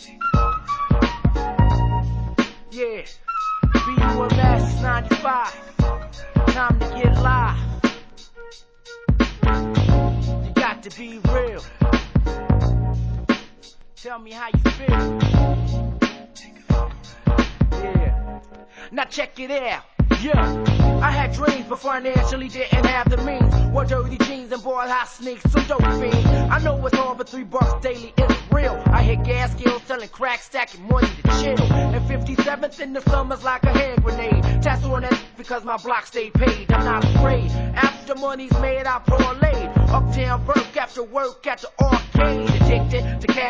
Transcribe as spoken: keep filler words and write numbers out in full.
Yeah, B U M S ninety-five. Time to get live. You got to be real. Tell me how you feel. Yeah. Now check it out. Yeah, I had dreams but financially didn't have the means. Wore dirty jeans and boy high sneaks, some dope fiends. I know it's hard but three bucks daily isn't real. I hit gas skills, selling crack, stacking money to chill. And fifty-seventh in the summer's like a hand grenade. Tassel on that because my block stayed paid. I'm not afraid. After money's made, I parlay. Uptown work after work at the arcade. Addicted to cash.